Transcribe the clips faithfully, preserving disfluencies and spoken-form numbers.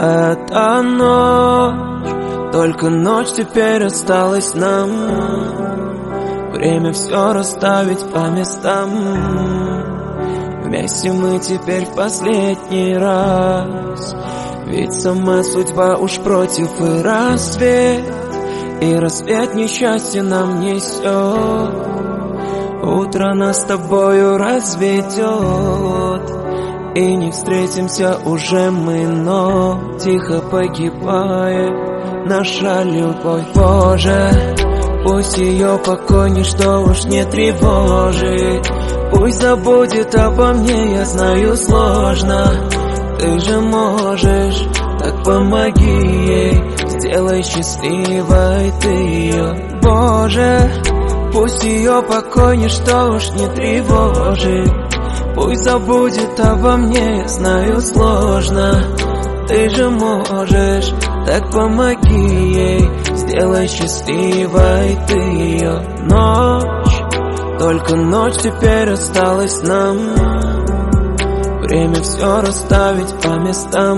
эта ночь, только ночь теперь осталась нам. Время все расставить по местам. Вместе мы теперь в последний раз. Ведь сама судьба уж против, и рассвет, и рассвет несчастье нам несет. Утро нас с тобою разведет, и не встретимся уже мы, но тихо погибает наша любовь. Боже, пусть ее покой ничто уж не тревожит. Пусть забудет обо мне, я знаю, сложно. Ты же можешь, так помоги ей, сделай счастливой ты ее. Боже, пусть ее покой ничто уж не тревожит. Пусть забудет обо мне, я знаю, сложно. Ты же можешь, так помоги ей, сделай счастливой ты ее. Ночь, только ночь теперь осталась нам. Время все расставить по местам.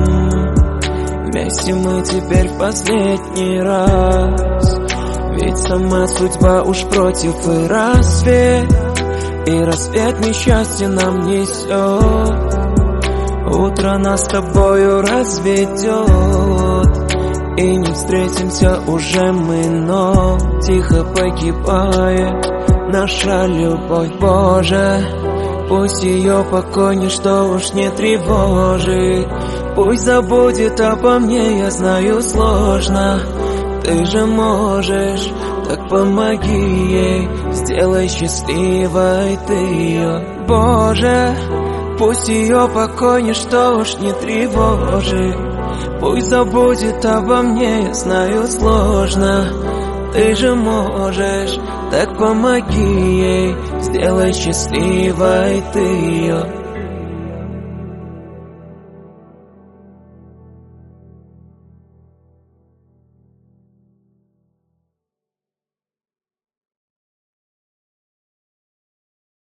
Вместе мы теперь в последний раз. Ведь сама судьба уж против, и рассвет, и рассвет несчастье нам несет. Утро нас с тобою разведет, и не встретимся уже мы, но тихо погибает наша любовь. Боже, пусть ее покой ничто уж не тревожит. Пусть забудет обо мне, я знаю, сложно. Ты же можешь, так помоги ей, сделай счастливой ты ее. Боже, пусть ее покой ничто уж не тревожит. Пусть забудет обо мне, я знаю, сложно. Ты же можешь, так помоги ей, сделай счастливой ты ее.